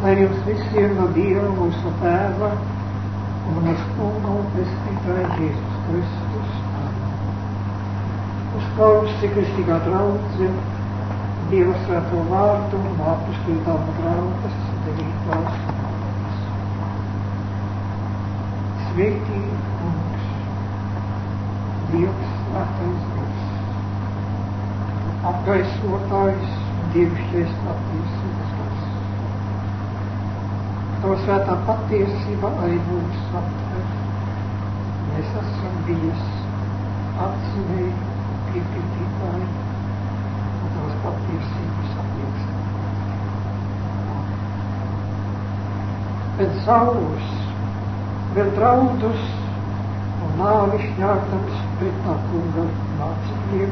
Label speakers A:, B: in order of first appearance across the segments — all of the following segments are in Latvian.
A: Lai jums visiem no Dieva mūsu Tēva un mūsu Kunga un Pestītāja Jēzus Kristus. Uzklausī kristīgā draudze, Dieva svēto vārdu un apustuļu grāmatas 9. Svētī Kungs, Dievs svētais Dievs, apgaisotājs un dievišķais patiesības gars. Tava svētā patiesība arī mūs aptver. Mēs esam bijis atzinēji, piekritītāji un tavas patiesības apliecinātāji. Bet Sauls vēl draudus un nāvi šņārdams pret tā kunga mācekļiem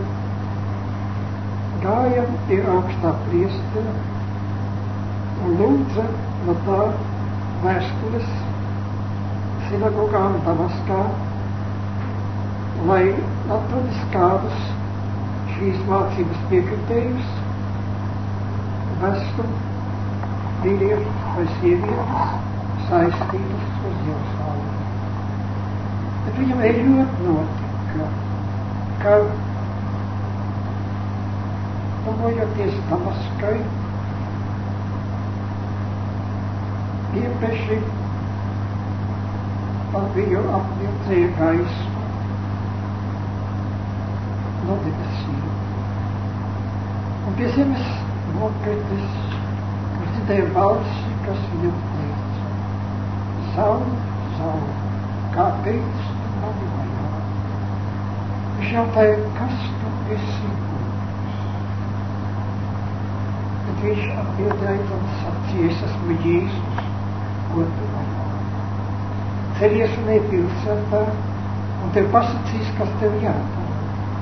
A: gāja pie augstā priestera un lūdza no tā vēstules sinagogām Damaskā, lai atradis kādus šīs mācības piekritējus, vestu vīrietus vai sievietes saistītus uz Jeruzalemi. Bet viņam ejot notika, ka tuvojoties Damaskai, iepeši par viņu apvilcēja gaismu no debesīm. Un pie zemes nokritis, un dzirdēja balsi, kas viņam teica: Saul, Saul, kāpēc tu mani vajā? Viņš jautāja, kas tu esi, kungs? Bet viņš atbildēja un sacīja: es esmu Jēzus, ko tu vajā. Ceļies un ej pilsētā, un tev pasacīs, kas tev jādara.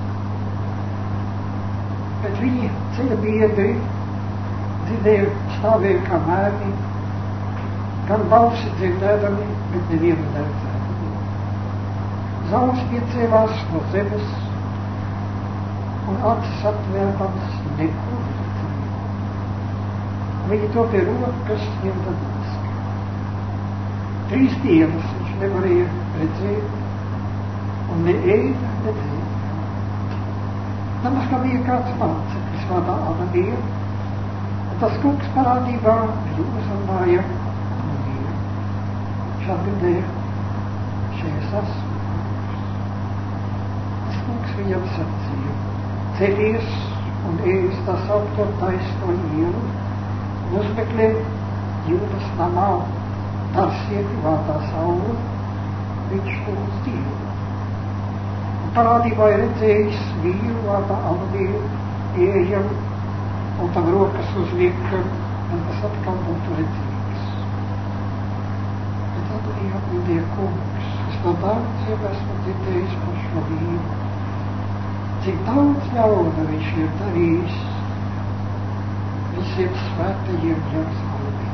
A: Bet viņi ceļa biedri dzirdēja, stāvēja kā mērni, gan balsi dzirdēdami, bet nevienu neredzēdami. Sauls piecēlās no zemes, un acis atvērtams neko redzēja. Viņi to pie rokas ņemta Damaskā. 3 dienas viņš nevarēja redzēt, un ne ēda, ne dzēra. Damaskā bija kāds māceklis vārdā Ananija, un tas kungs parādībā viņu uzrunāja Ananija. Viņš atbildēja: šeit esmu, kungs. Tas kungs viņam sacīja: ceļies un ej tā saukto taisno ielu, un uzmeklē Jūdas namā Tarsieti vārdā Saulu, viņš lūdz Dievu. Un parādībā ir redzējis vīru vārdā Ananiju, ieejam, un tam rokas uzliekam, un tas atkal būtu redzīgs. Bet Ananija atbildēja: kungs, es no daudziem esmu dzirdējis par šo vīru, cik daudz ļauna viņš ir darījis visiem svētajiem Jeruzalemē.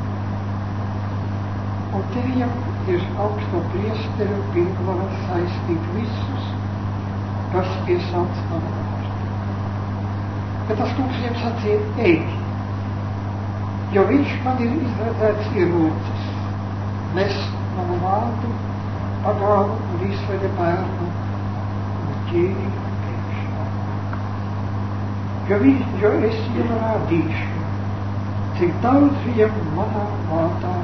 A: Un te viņam ir augsto priesteru pilnvara saistīt visus, kas piesauc manu vārdu. Bet tas kungs viņam sacīja: ej, jo viņš man ir izredzēts ierocis, nest manu vārdu, pagānu un Izraēļa bērnu un ķēri priekšā. Jo es viņam rādīšu, cik daudz viņam manā vārdā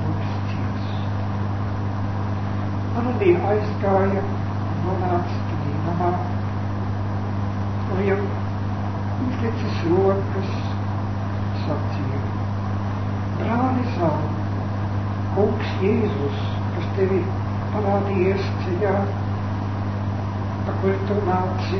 A: Ananija aizgāja un nonāca tajā namā, un viņam uzlicis rokas, sacīja: brāli Saul, kungs Jēzus, kas tevi parādījies ceļā, pa kuru tu nāci,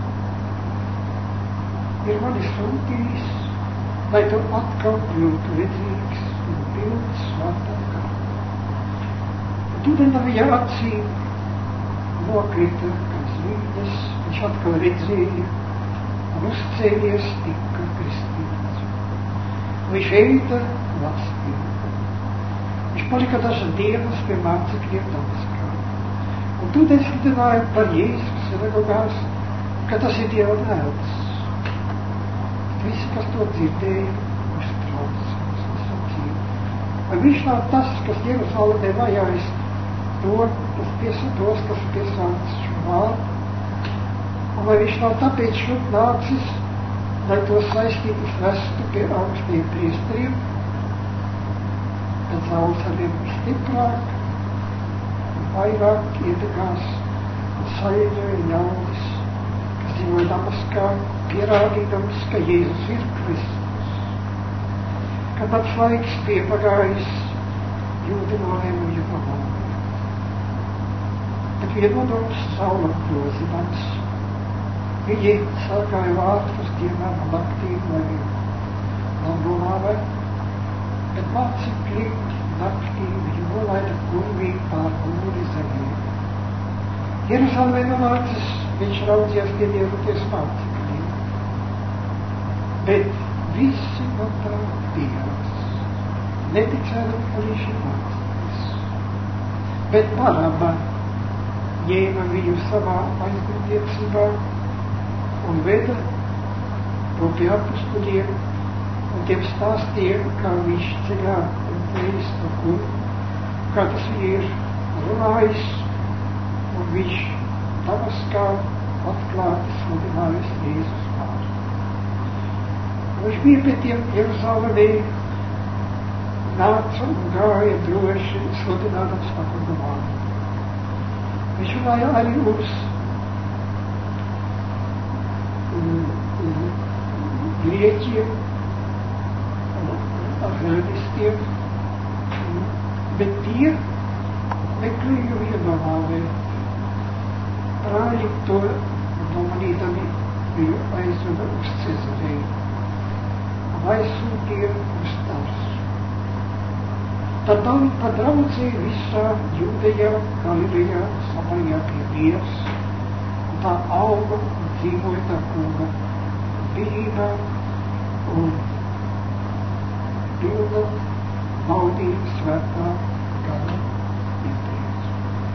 A: ir mani sūtījis, lai tu atkal kļūtu redzīgs un pilns svētā gara. Tūdaļ no viņa acīm nokrita kā zvīdas, viņš atkal redzēja un uzcēlies tika kristīts. Viņš ēda un lastīja. Viņš palika dažas dienas pie mācekļiem Damaskā. Un tūdaļ sludināja par Jēzu sinagogās, ka tas ir Dieva dēls. Visi, kas to dzirdēja, uztraucās un sacīja: Vai viņš nav tas, kas Jeruzalemē vajājas tos, kas piesauc šo vārdu? Un vai viņš nav tāpēc šurp nācis, lai to saistības vestu pie augstajiem priesteriem? Tad Sauls arvien stiprāk un vairāk iedegās un saieģoja ļaudis, kas dzīvoja Damaskā, pierādīdams, ka Jēzus ir Kristus. Kad pats laiks bija pagājis, Jūdi nolēma viņu pamodināt. Bet viennodoms Saulam grozināts. Viņi sargāja vārtus dienām un naktīm, lai viņu nonāvē, bet mācīja kliegt naktī viņu nolaida kurvīgi pār ūri zemē. Jeruzalemē nonācis, viņš raudzījās piedievoties mācekļiem, bet visi no tā bijās. Neticēdami, ka viņš ir mācekļs. Bet Baraba ņēma viņu savā aizgurdiecībā un veda to pie apustuļiem un tiem stāstīja, kā viņš ceļā un teicis par kuru, kā tas ir runājis, un viņš Damaskā atklāti sludinājis Jēzus vārdu. Viņš bija pie tiem Jeruzalemē, nāca un gāja droši sludinādams par kuru vārdu. Viņš runāja arī uz grieķiem un arhēdistiem, bet tie meklēja viņu nonāvēt. Brāļi to nomanīdami viņu aizveda uz Cezareju un aizsūtīja uz Tarsu. Tad padraudzēja visā Jūdejā, Galilejā, Samarijā pie Dievs, un tā auga un dzīvoja tā kunga bijībā un pilna baudīja svētā gara iepriekš.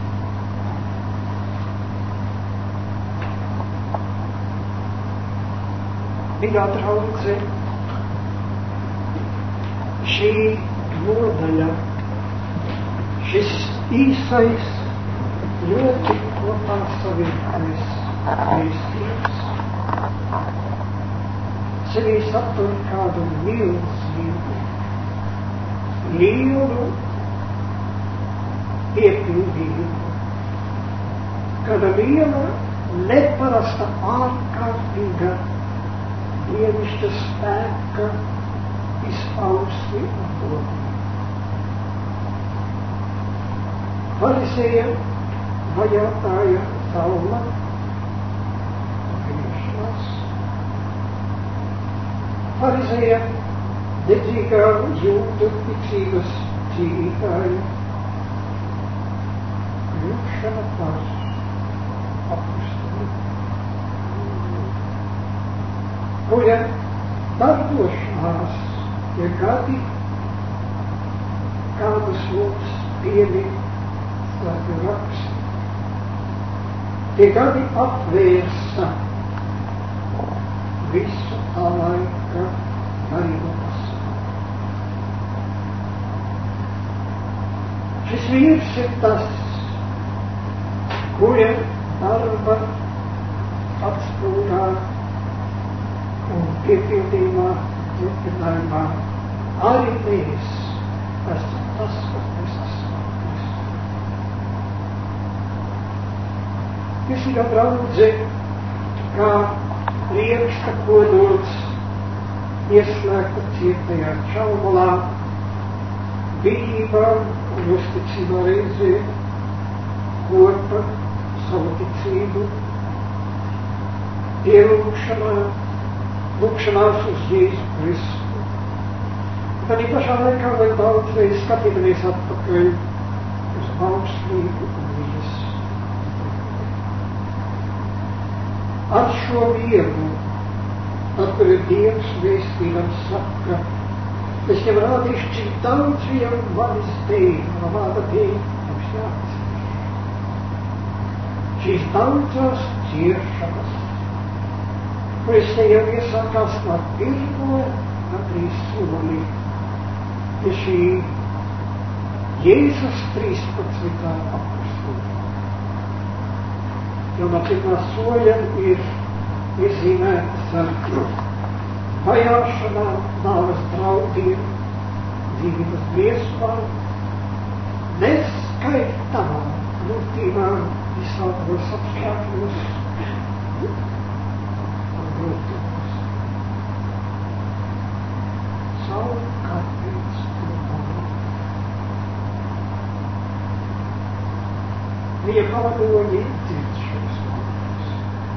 A: Mīļā draudze, šī nodaļa, šis īsais, ļoti kopā savilktais vēstījums sevī satur kādu milzīgu, lielu piepildījumu, kāda liela, neparasta, ārkārtīga, dievišķa spēka izpausmi un dodami. Farisējiem vajātāja Saula griešanās. Farisējiem dedzīgā Jūdu ticības cīnītāja griešanā par apustuli. Kuriem darbošanās ir gadi, kādus mums piemīt Svētie raksti. Tie gadi apvērsa visu tā laika garīgo pasauli. Šis vīrs ir tas, kuriem darba atspūgā un piepildījumā, turpinājumā arī mēs esam tas, kas mēs esam. Visi draudze, kā rieksta kodols, ieslēgta cietajā čaumalā, bijībā un uzticībā reizē, kopa savu ticību, lūkšanās uz Jēzu Kristu. Tad pašā laikā vēl daudz reiz skatīdamies atpakaļ uz augstlību un viņas. Ar šo vieru, ar kuru Dievs vēstījums saka, es tev rādīšu, cik daudz jau manis dēļ, no vārda dēļ, mums jāatcerās. Šīs daudzās ciešanas, kuras te jau iesākās no pirmo, gandrīz soli, pie šī Jēzus 13. apostulā. Jo no pirmā soļa ir iezīmēts ar vajāšanām, nāves draudiem, dzīvības briesmām, neskaitāmām grūtībām, visādos apstākļos un grūtības. Savu kāpēc viņa pavadoņi dzird šos vārdus.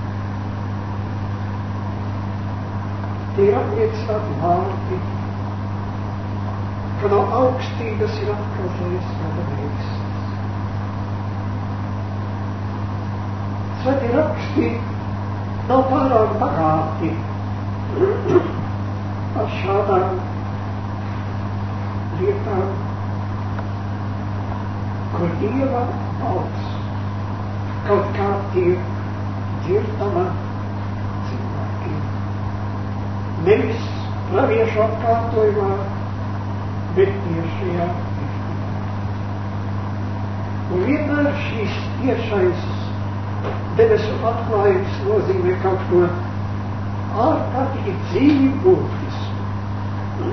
A: Tie ir apliecināti vārdi, ka no augstības ir atkazējis gada vēsts. Svētie raksti nav pārāk bagāti ar šādām lietām, kur Dieva balss kaut kā tiek dzirdama cilvēkiem. Nevis praviešu atkārtojumā, bet tiešajā izpratnē. Un vienmēr šīs tiešais debesu atklājums nozīmē kaut ko ārkārtīgi dzīvi būtisku.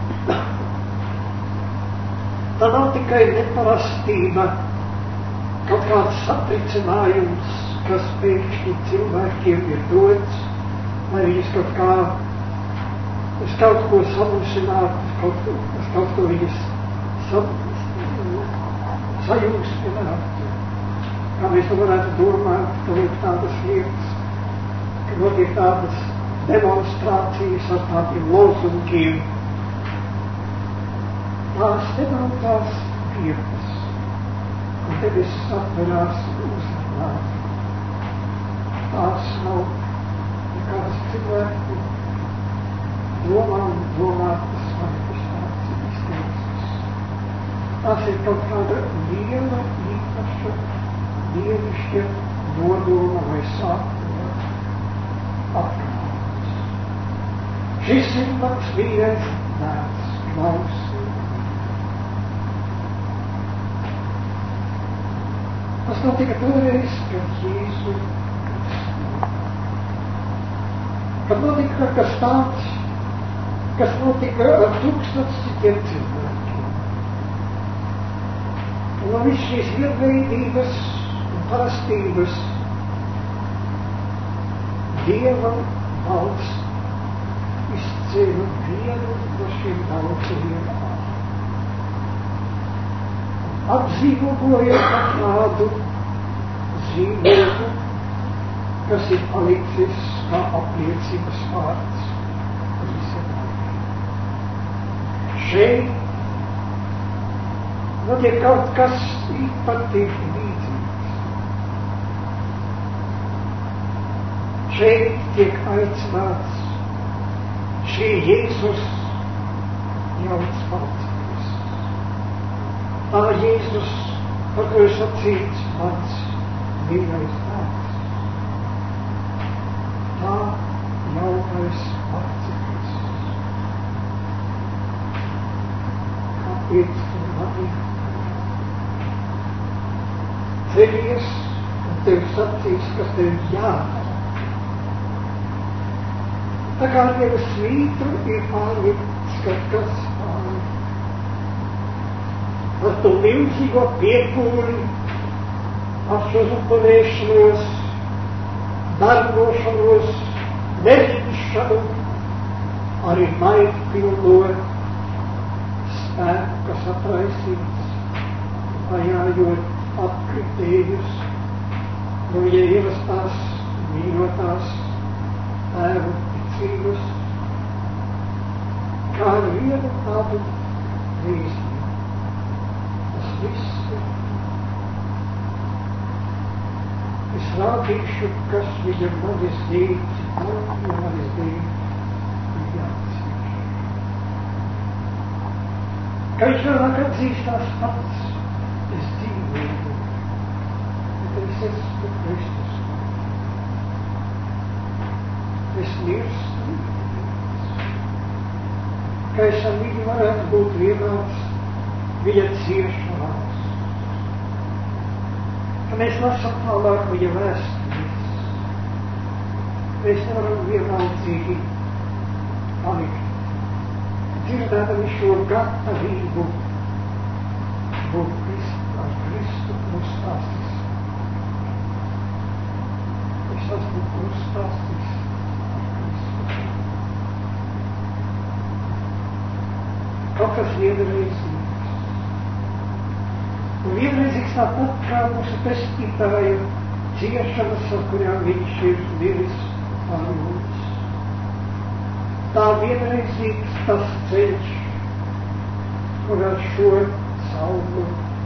A: Tā nav tikai neparastība, kaut kāds satricinājums, kas pēkšņi cilvēkiem ir dots, lai viņus kaut kā, uz kaut ko samulsinātu, uz kaut ko viņus sajūsminātu. Kā mēs to varētu domāt, ka ir tādas lietas, ka notiek tādas demonstrācijas ar tādiem lozungiem. Tās nebūtu tās vietas, un debesis atverās uzmanāt. Tās nav nekādas cilvēku domātas manifestācijas izteiksmes. Tās ir kaut kāda liela, īpaša, dievišķa nodoma vai sākuma atklājums. Šis ir mans mīļais bērns, klausi. Tas notika toreiz, kad Jēzu kad notika kas tāds, kas notika ar 1000 citiem cilvēkiem. Un no viss šīs vienveidības un parastības Dieva balss izcēla vienu no šiem daudzajiem apzīmogoja kādu zīmogu, kas ir palicis kā apliecības vārds visam laikam. Šeit notiek kaut kas īpatīši līdzīgs. Šeit tiek aicināts šī Jēzus jauns valsts. Tā Jēzus, par ko ir sacīts mans mīļais bērns. Tā jaunais māceklis. Kāpēc tu mani ceļies un tev sacīs, kas tev jādara? Tā kā tev svītru ir pārlikts kaut kas pāri. Ar to milzīgo piepūli, ašas upurēšanos, darbošanos, nerimšanu, arī maigpilno spēku, kas atraisīts, vajājot atkritējus no viņa ievastās, mīļotās tēvu ticības, kā ar vienu tādu rīzi. Es rādīšu, kas viņam manis dēļ, jo manis dēļ ir jāatzīst. Ka viņš vēlāk atzīstās pats, es dzīvoju, bet es esmu Kristus. Es mirstu, ka es ar viņu varētu būt vienāds wie het ciersje was. En mēs lasām tālāk viņa vēstules. Mēs nevaram vienaldzīgi palikt. Dzirdēdami šo gatavību būt ar Kristu krustāstis. Es esmu krustāstis ar Kristu. Kaut kas vienreizīgs. Un vienreizīgs tāpat kā mūsu pestītāja ciešanas, ar kurām viņš ir miris par mums. Tā vienreizīgs tas ceļš, kurā šo saulu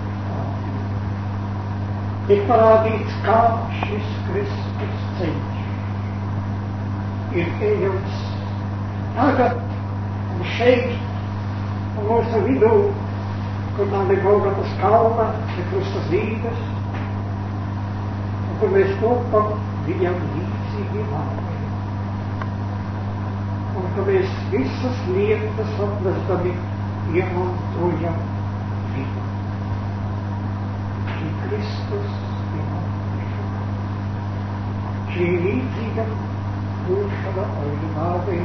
A: ir parādīts, kā šis Kristus ceļš ir ejams tagad un šeit un mūsu vidū, kur nav ne Golgotas kalna, ne krusta zīmes, un kur mēs topam viņam līdzīgi māmi. Un ka mēs visas lietas atmestami iemantojam viņu. Šī Kristus iemantošana. Šī līdzīga būšana oriģinālai.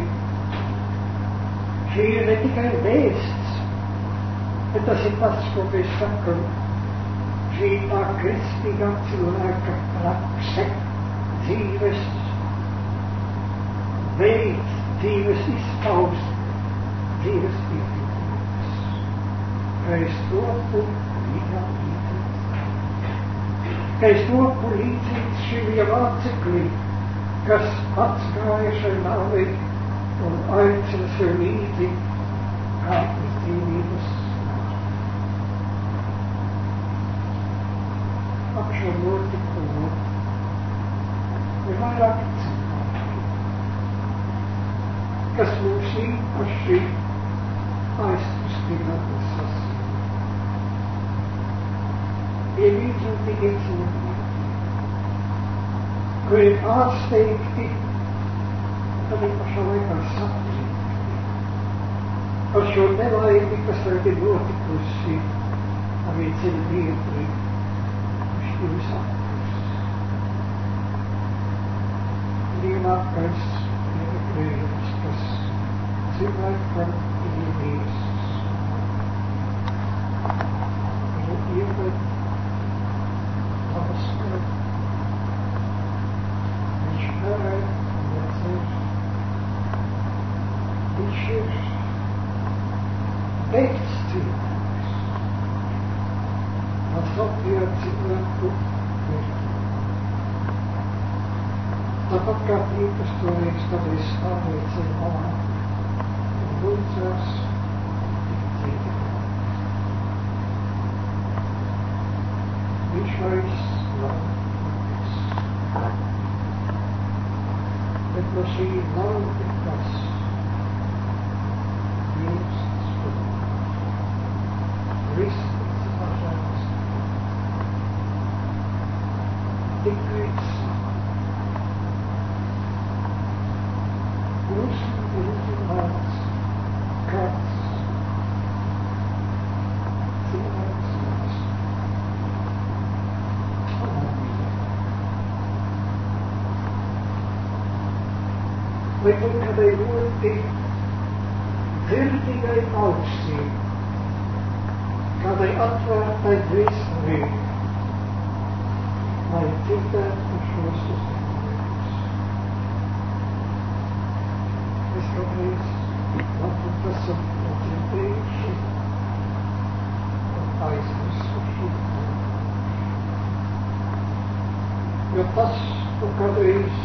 A: Šī ir ne tikai vēsts, bet tas ir tas, ko mēs sakam. Šī tā kristīgā cilvēka prakse, dzīves veids, dzīves izpausme, dzīves piedzīvības. Ka es topu viņam līdzīgs. Ka es topu līdzīgs šim jāceklim, kas pats gāja šai nāvei un aicina sev līdzi kā uz dzīvības nāvi. Ap šo notikumu ir vairāk kas mums īpaši aizkustina un sasina. Ir līdzjūtīgie cilvēki, kuri ir ārsteigti, tad ir pašā laikā saprīti par šo nelaimi, kas tagad ir notikusi arī ceļu vietri uz šīs apkus. Lielākais negrējums, kas cilvēkam ir viesis. Ir ieved pavaskar. Viņš ēd un nedzer. Viņš ir beigts cilvēks. Tas atvier cilvēku vērtību. Tāpat kā tīpas to liekas, kad es stāvēju ceļu malā un lūdzās dzīvi. Viņš vairs nav nekas. Bet no šī nav nekas. Mīlestības spēks. Kristus pažēlas. Tikai vārds, kāds cilvēks mēs. Lai tur kādai ļoti dzirdīgai ausīm, kādai atvērtai dvēselī, lai dzirdētu šos uzmanības. Mēs kādreiz varbūt esam nodzirdējuši un aizmirsuši. Jo tas, ko kādreiz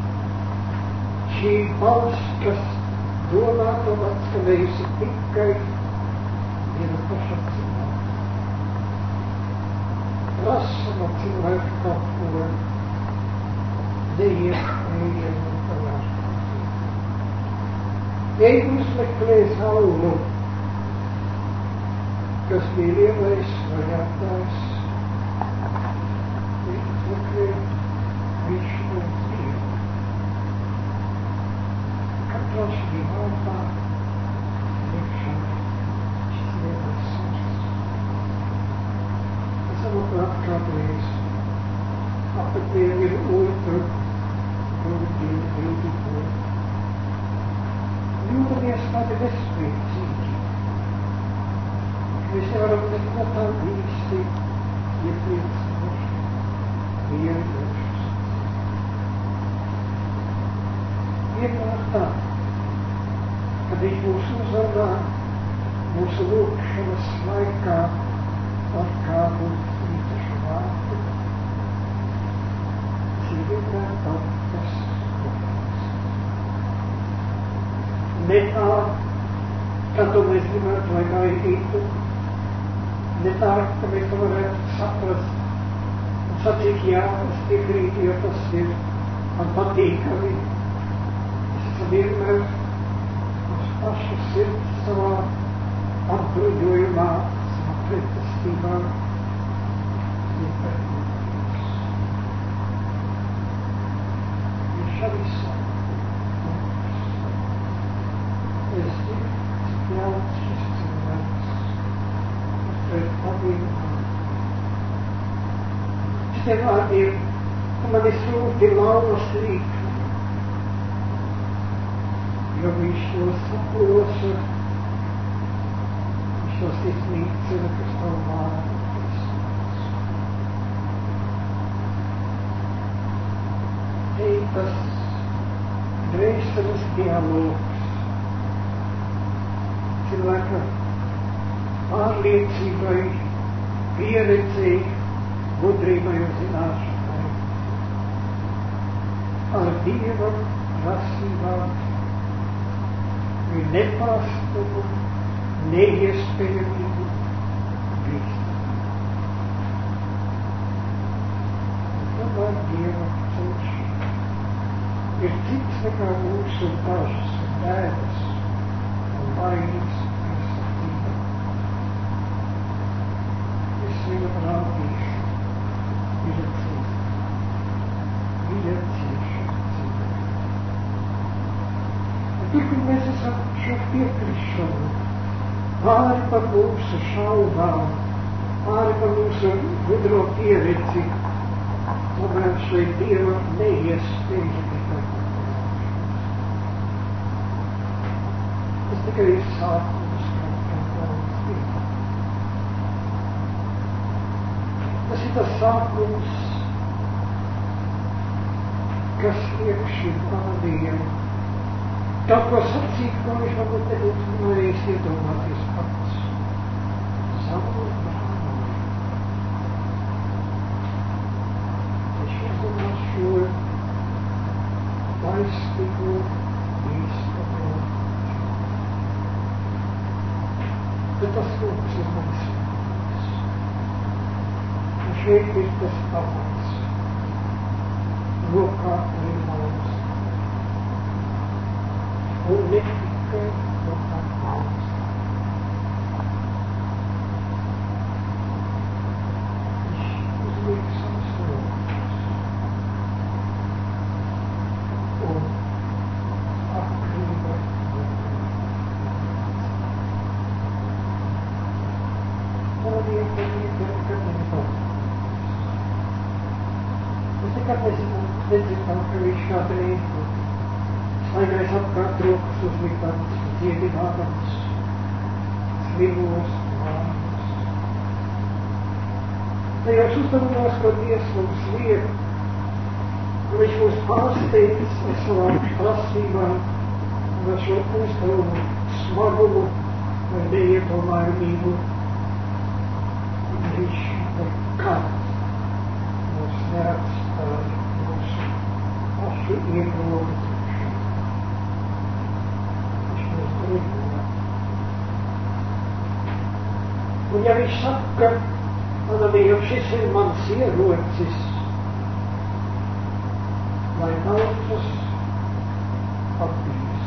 A: šī balss, kas domāta un atskanējusi tikai viena paša cilvēka. Prasa no cilvēka kaut ko neiespējamu un panāktu. Ej uzmeklē Saulu, kas bija lielais vajātājs. Uzmeklē viņš un dzīvi. Katrā šī vārdā iekšā šis lielais sirds. tādi bezspēcīgi. Mēs nevaram neko tā īsti iepriecinoši, mierinošus. Vienmēr tā, kad viņš mūs uzrunā mūsu lūkšanas laikā ar kādu īpašu vārdu, tas ir vienmēr kaut kas kopīgs. Ne tā, kā to mēs gribētu vai gaidītu, ne tā, ka mēs to varētu saprast un sacīt, jā, es piekrītu, jo tas ir man patīkami. Es esmu vienmēr uz pašu sirds savā apbruņojumā, savā pretestībā nepērnīgs. Viņš arī saka, es zinu, cik ļauts šis cilvēks pret taviem vārdiem. Šitiem vārdiem, ka man ir sūti lauvas rīkni, jo viņš to saklosa, viņš to iznīcina, kas tavu vārdu izsnāc. Te ir tas dvēseles dialogs, cilvēka pārliecībai, pieredzei, gudrībai un zināšanai, ar Dieva prasībām, ir nepārstumu, neiespējamību, bīstamību. Un tomēr Dieva ceļš ir cits nekā mūsu bažas un bēdas un bailes un satība. Es viņam rādīšu viņa ceļu, viņa ciešanu ceļu. Tur, kur mēs esam šo piekrišanu, pāri par mūsu šaubām, pāri par mūsu gudro pieredzi, tomēr šeit Dieva neiespējami darbojas. Tas tikai ir sākums kaut kādas dienas. Tas ir tas sākums, kas iekšķi pavadīja kaut ko sacīt, ko viņš varbūt nebūtu varējis iedomāties pats. Savu brāli. Viņš uzzinās šo laistīgo, īstamo. Bet tas lūks ir mans vārds. Un šeit ir tas pamats. Rokā arī mans. Un ne tikai no tā mans. Viņš uzliek savas rokas un apkrīva tā vieta nekad nepalīdz. Mēs nekad nezinām, ka viņš kādreiz staigājis apkārt rokas uzlikams, dziedinādams, slimos vārdus. Tajos uzdevumos, ko Dievs mums liek, ka viņš mūs pārsteidz ar savām prasībām un ar šo uzdevumu smagumu vai neiedomājumību. Viņš nekad mūs neatstāja mūsu pašu iegrobu. Un ja viņš saka, Ananija, šis ir mans ierocis, lai naudas apbīs.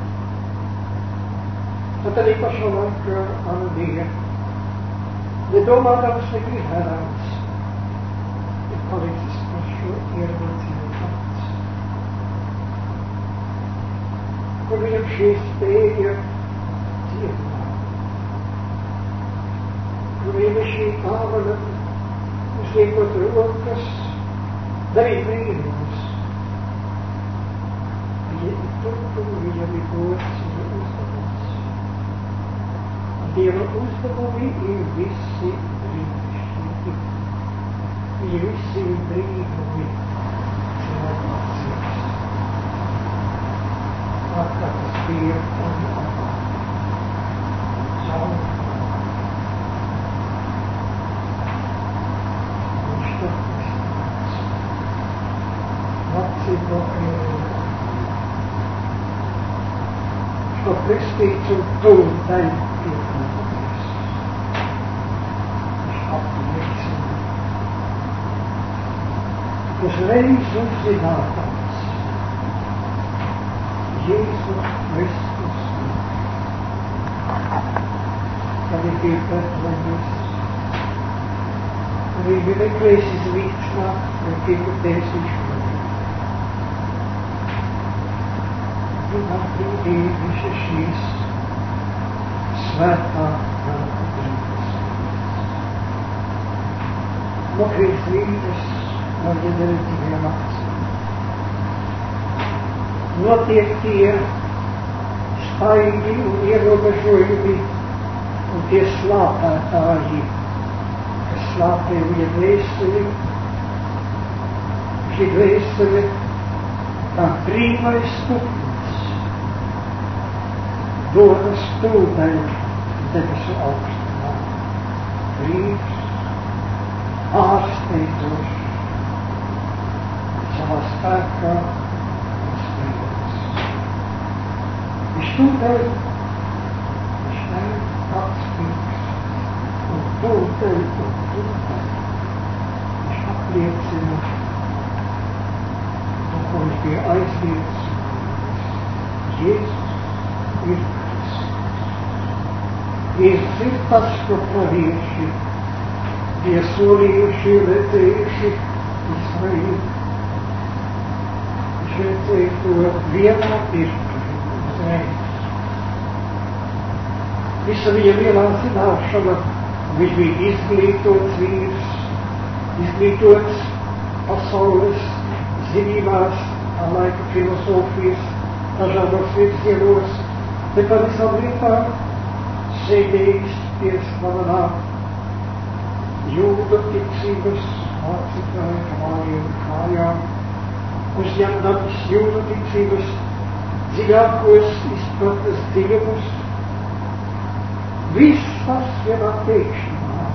A: Tad arī pašā laikā Ananija, nedomādams negribēdams, ir palicis par šo ierocību pats. Kur viņam šī spēja dziedināt. Kur viņam šī dāvana uzliekot rokas, darīt brīnumus. Viņam ir tur, kur viņam ir gods un uzdevums. Dieva uzdevumi ir visi brīnišķīgi. Ir visi brīnumi cilvēku acīs. Atkārtas bija un caur. Viņš to kristīts. Vecība šo kristīts un tūdaļ piekāpties. Viņš apliecina. Uzreiz uzzinātams. Jēzus Kristus. Kad ir bija Betlemes. Arī bija meklēsis vīksnā, vai piekāpties viņš Vienā brīdī viņš ir šīs svētā velka brīdis. Nokrīt vīdes no ģenerētīviem acīm. Notiek tie staigi un ierobežojumi un tie slāpētāji, kas slāpē viņa dvēseli, šī dvēseli kā brīvais putns, dodas tūdaļ debesu augstumā, brīvs, ārsteidzošs, savā spēkā un spējas. Viņš tūdaļ, viņš neatspīgs, un tūdaļ, viņš apliecina to, ko viņš bija aizvietis. Jēzus ir Jēzus ir tas, ko pravieši bija solījuši, redzējuši Izraēlu. Viņš redzēja to vienā mirklī uzreiz. Visa viņa lielā zināšana, viņš bija izglītots vīrs, izglītots pasaules zinībās, tā laika filosofijas, dažādos virzienos, bet pavisam vietā sēdējis pie slavenā jūda ticības mācītāja kājām, uzņemdams jūda ticības dziļākos izpratnes dziļumus, visas vienā pēkšņā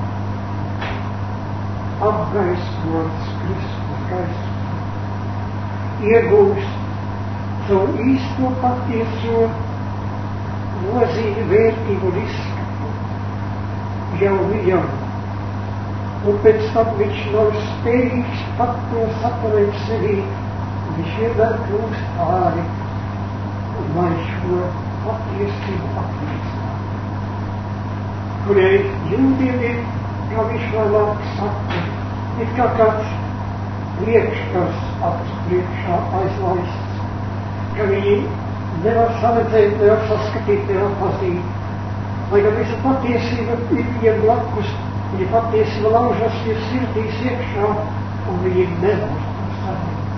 A: apgaismots Kristus gaismu, iegūst savu īsto patieso nozīmi, vērtību un izskatu jau viņam. Un pēc tam viņš nav spējīgs pat to saturēt sevī, viņš vienmēr kļūst pāri, un lai šo patiesību apliecinātu. Kurai jūdiem ir, kā viņš vēlāk saka, ir kā kāds liekškars acu priekšā aizlaists, ka viņi nevar saredzēt, nevar saskatīt, nevar pazīt. Lai gan visa patiesība ir viņiem blakus, viņa patiesība laužas ir sirdīs iekšā, un viņi nevar to saredzēt.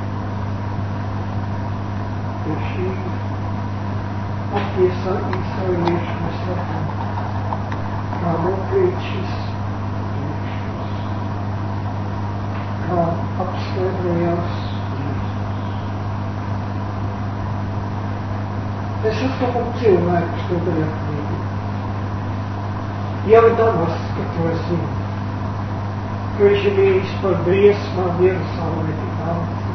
A: Jo šī patiesā izsaujieša mēs redzam, kā nokrīt šis liekškars, kā apskaidrojās Mēs uzskatām cilvēkus to darīt. Jau Damaska to zina, ka viņš ir bijis par briesmām Jerusalemē tik daudz.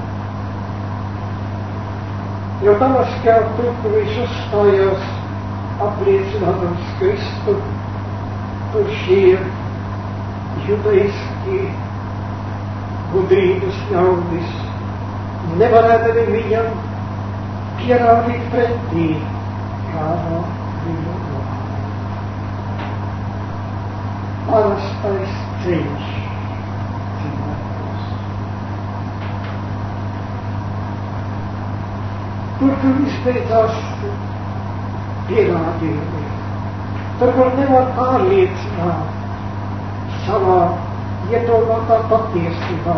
A: Jo Damaskā tur, kur viņš uzstājās apliecinādams Kristu, tur šie judaiski gudrības ļaudis nevarētu viņam pierādīt pretī kādu viņu parastais ceļš cilvēkos. Tur, kur izbeidzās pierādījumi, tur, kur nevar pārliecināt savā iedomātā patiesībā,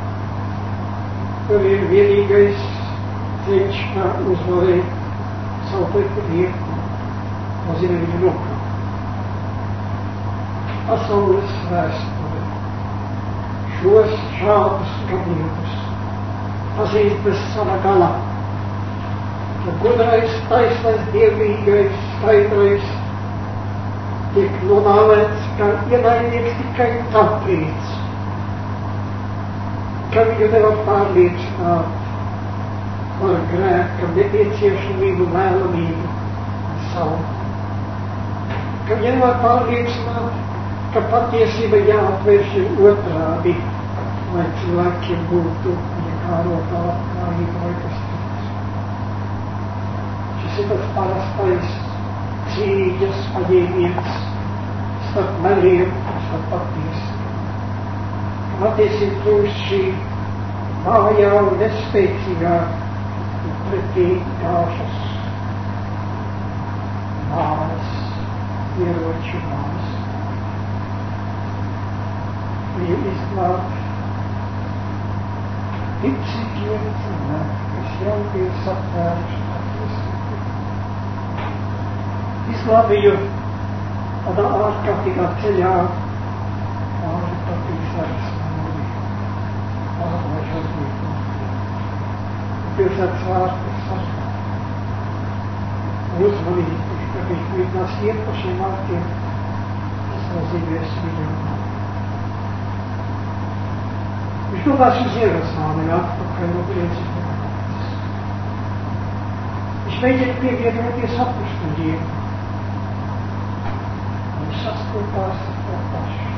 A: tur ir vienīgais ceļš, kā uzvarēt savu pretinieku, nozīmē viņu nokļūt. pasaules vēsture. Šos šādus gadījumus pazīst bez sava gala, ka gudrais, taisnais, dievīgais, skaidrais tiek nonāvēts, ka ienaidnieks tikai tāpēc, ka viņu nevar pārliecināt par grēka nepieciešamību, vēlamību un savu. Ka viņu nevar pārliecināt, ka patiesība jāatvērš otrādi, lai cilvēkiem būtu viņa kārotā labklājība vai kas cits. Šis ir tas parastais cīņas paņēmiens starp meliem un starp patiesību. Patiesība kļūst šī vājā un nespēcīgā un pretī gāžas mājas, ieroču mājas. Viņu izglāb ticīgiem cilvēki, kas jau ir satvēruši patiesību. Izglāb viņu tādā ārkārtīgā ceļā, pāri pat Izraels mūri, pāri žarnību. Pilsētas vārtus sargā. Uzmanīgi, ka viņš mītnās iet pa šiem vārtiem, tas nozīmēs viņam. Viņš domās uz Jeruzālemi atpakaļ no Grieķijas. Viņš mēģina pievienoties apustuļiem. Viņš sastopās ar to pašu.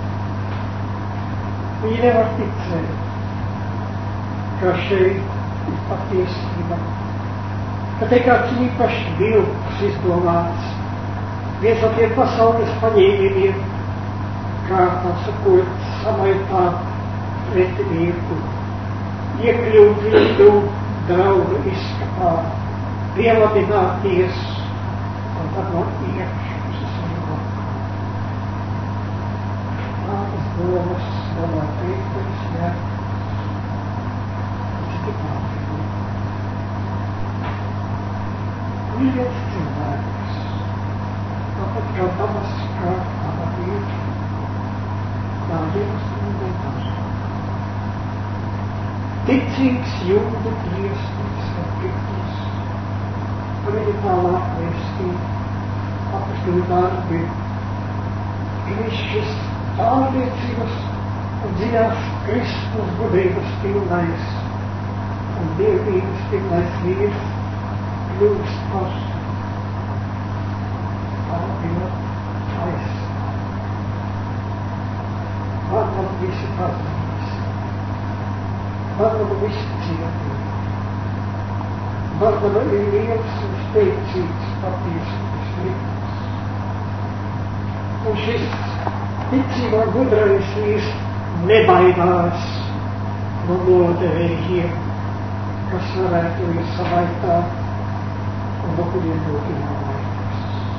A: Viņi nevar ticēt, ka šeit ir patiesība. Ka te kāds īpašs vilks izdomāts, viens no tiem pasaules paņēmieniem, kā tā sakot, samaitāt pretinieku, iekļūt viņu draugu izskapā, pielabināties un tad no iekšas uzsīvot. Tādas domas domā Pēteris, tas tik mācīgi. Ir viens cilvēks, tāpat kā Damaskā, Abadīķi, tā Dievs un dažā. Ticīgs jūdu priesteris Epiktris, par viņu tālāk vēstīt apustuļu darbi, ka viņš šis pārliecības un dziļās Kristus gudrības pilnais un dievības pilnais vīrs kļūst par Dieva aizstāvu. Varbūt visi pazīst. Varbūt visi cietīgi. Varbūt ir liels un spēcīgs patiesības likums. Un šis ticībā gudrais vīrs nebaidās no nodevējiem, kas varētu viņu savaitāt un no kuriem būtu jāvaitās.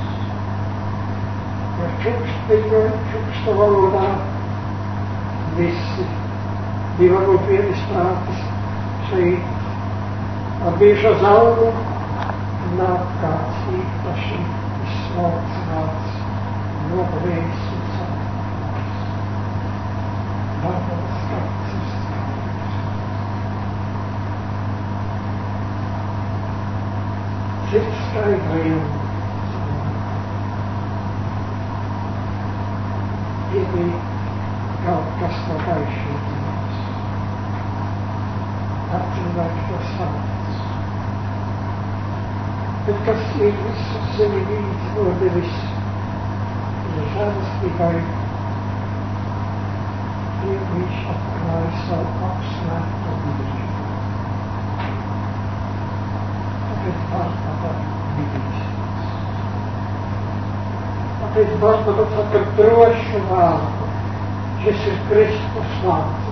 A: Ja čuksta valodā visi bija varbūt vienisprātis šeit ar bieža zaudu nāk kāds īpaši izsmalcināts, nobavējis un sapnis. Varbūt skats ir skaidrs. Sirds skaidrajam iebija kaut kas no gaišības. Ar cilvēku to sauc. Bet kas ir visu sevi līdz nodevis, ir žēlastībai, ja viņš atklāja savu apsvērto vīrību. Tāpēc Barnaba bīstas. Tāpēc Barnaba saka drošu vārdu. Šis ir Kristus vārds.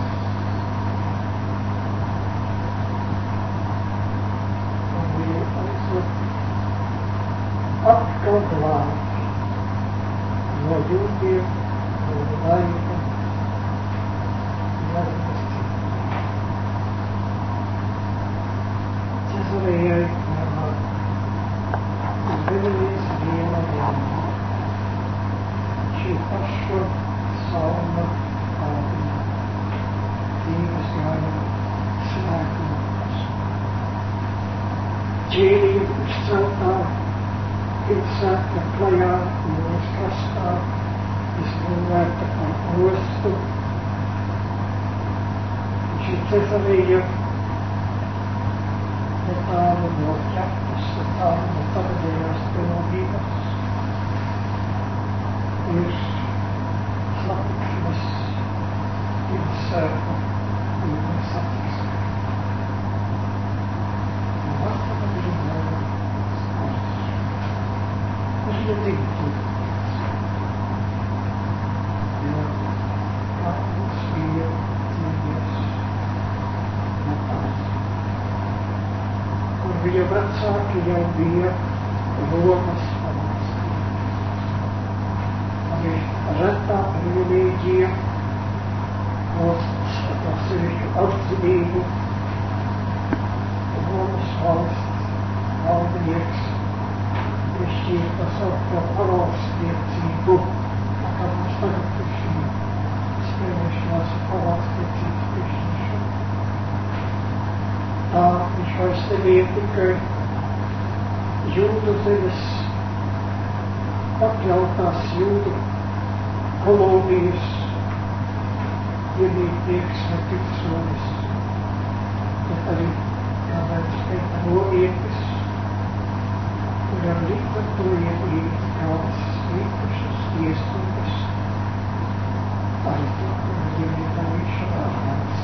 A: Un viņa aizved atkal glābt no jūdiem, no laika, jāzības citiem. Cezarejai nemaz izdevies viena diena. Šī pašu salmu dzīves gāju svētības. Ķīrija uzceltā, pilsēta klajā, jūras krastā, izbūvēta par ostu. Šī Cezarija netālu no ķepes, netālu no tagadējās pilnības ir satiksmes pilsēta, ir satiksme. Un vasara bija skars. Es nezinu, jo kāds bija dzīvies netāls. Kur viņa vecāki jau bija Romas pavalstī. Un ir retā privilēģija valsts ar sevišķu apzinību Romas valsts valdnieks piešķīra pasaukto pavalstniecību, kā mums tagad ir šī spēlēšanās pavalstniecības piešķiršana. Tā viņš vairs nebija tikai Jūdu zemes pakļautās Jūdu kolonijas iemītnieks vai pilsonis, bet arī, kā mēs teikt, romietis, kuram līdz to iemīt kādas īpašas tiesības, arī to, kur iemītājušana ārmājas.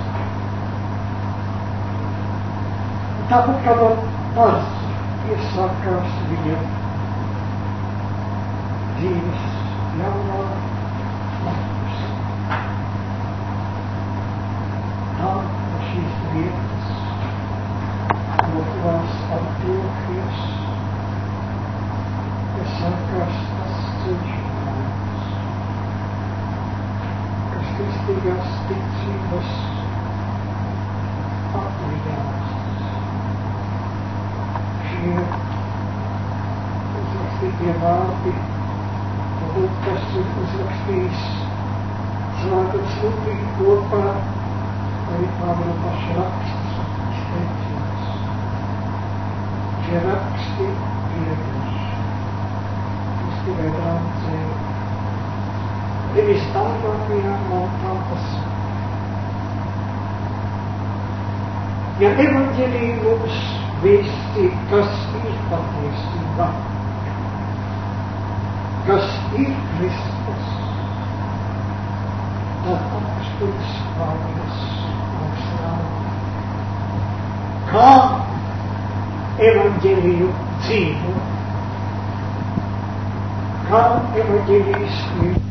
A: Tāpat kā par iesākās viņa dzīves jaunā lapuse. Tā no šīs vietas, no kurās Antiohijas iesākās tas ceļš mājas, kas kristīgās ticības atmīdās. Šie uzrakstītie vārdi, kas ir uzrakstījis slēgts lūpīgi kopā, arī Pāvila paša rakstus un izteicības. Šie raksti pievieš, kristīgai draudzei, visdārgākajām maltām. Ja evaņģēlija mums vēsti, kas ir patiesība, kas ir Kristus, tad apustulis Pāvils mums rāda, kā evaņģēliju dzīvo, kā evaņģēlijas ir